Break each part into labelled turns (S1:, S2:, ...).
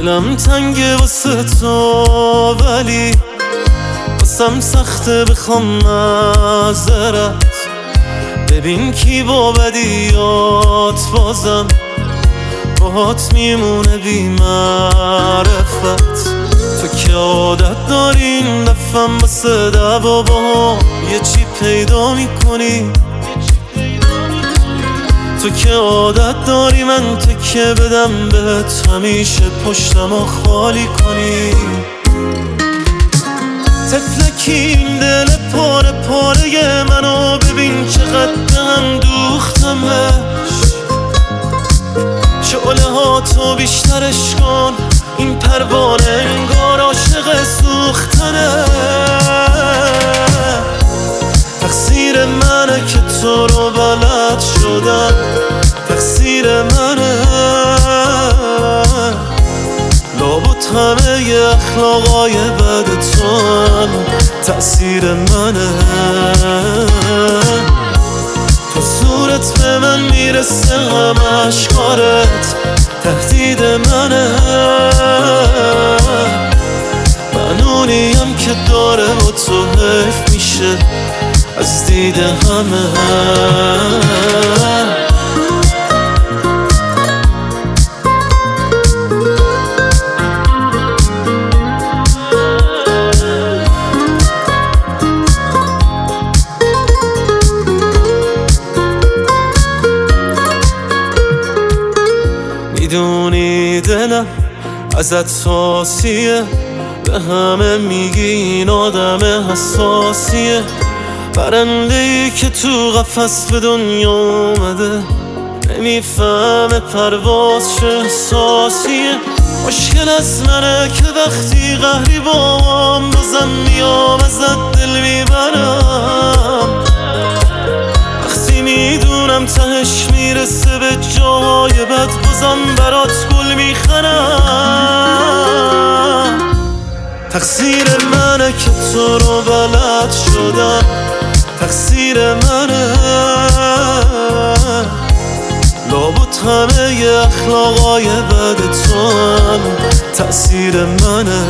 S1: دلم تنگه واسه تو، ولی واسم سخته بخوام معذرت. ببین کی با بدیات بازم باهات میمونه بی معرفت. تو که عادت داری این دفعم واسه دعوا با یه چی پیدا میکنی. تو که عادت داری من تکیه بدم بهت، همیشه پشتمو خالی کنی. تفلکی این دل پاره پاره منو ببین چقدر دم دوختمش. شعله ها تو بیشترش کن، این پروانه انگار عاشق سوختنه. تقصیر منه که تو رو بلد شدم، تقصیر منه. لابد همه اخلاقای بد تو هم تأثیر منه. تو صورت به من میرسه همه اشکارت تهدید منه. من اونیم که داره با تو حیف میشه از دید همه. میدونی دلم ازت ساسیه، به همه میگی این آدم حساسیه. پرنده‌ای که تو قفس به دنیا اومده نمیفهمه پرواز چه احساسیه. مشکل از منه که وقتی قهری بام بازم میام ازت دل میبرم. وقتی میدونم تهش میرسه به جای بد بازم برات گل میخرم. تقصیر منه که تو رو بلد شدم، تقصیر منه. لابد همه اخلاقای بد تو هم تأثیر منه.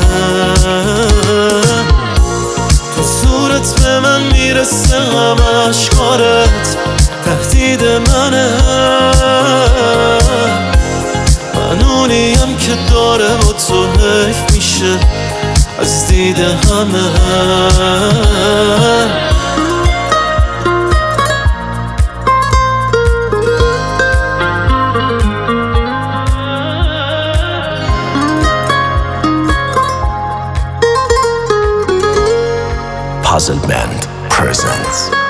S1: تو صورت به من میرسه همه اشکارت تهدید منه. من اونیم که داره با تو حیف میشه از دید همه.
S2: Puzzle Band presents